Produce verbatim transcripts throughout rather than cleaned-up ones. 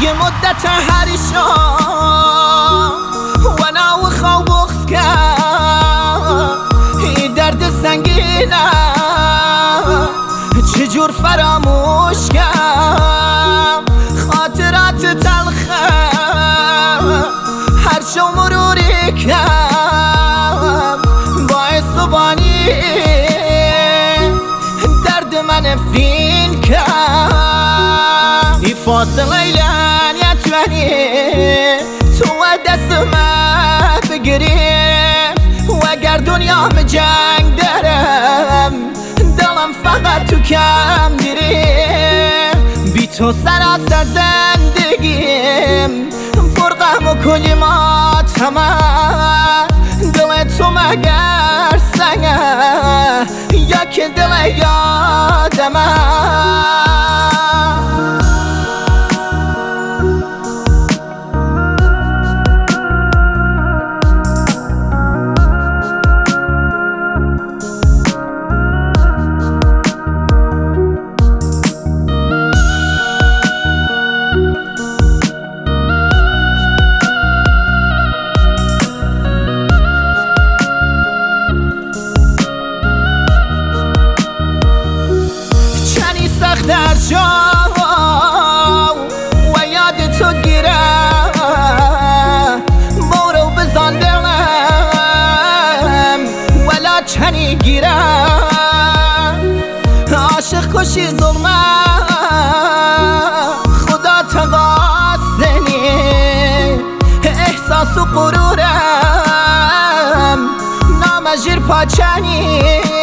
یه مدت هر شام وانا و خواب بغض کرد این درد سنگینه چجور فراموش کردم خاطرات تلخه هر شو مروری کردم باعث و بانی درد من فین کرد این فاصله لعنتونی تو دست من بگیری و اگر دنیا به جنگ دارم دلم فقط تو کم دیری بی تو سراسر زندگیم پر غم و کلماتمه دل تو مگر سنگه یا که دل یادمه در شام و یاد تو گیره برو بزن دلم ولا چنی گیره عاشق کشی ظلمه خدا تقاسنی احساس و غرورم نامجیر پاچنی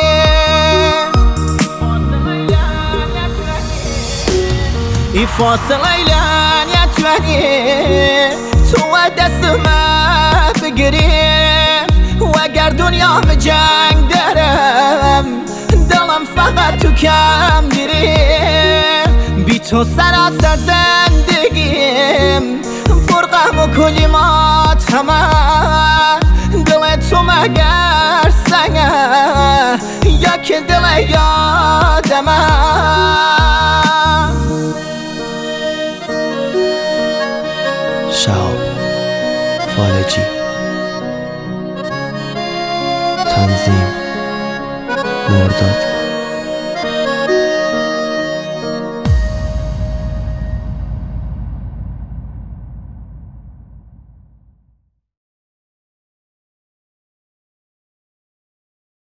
این فاصله لعنتونی تو دست من بگیری و اگر دنیا به جنگ دارم دلم فقط تو کم دیری بی تو سراسر زندگیم پر غم و کلماتمه دل تو مگر سنگه یا که دل یادمه شهاب فالجی تنظیم مرداد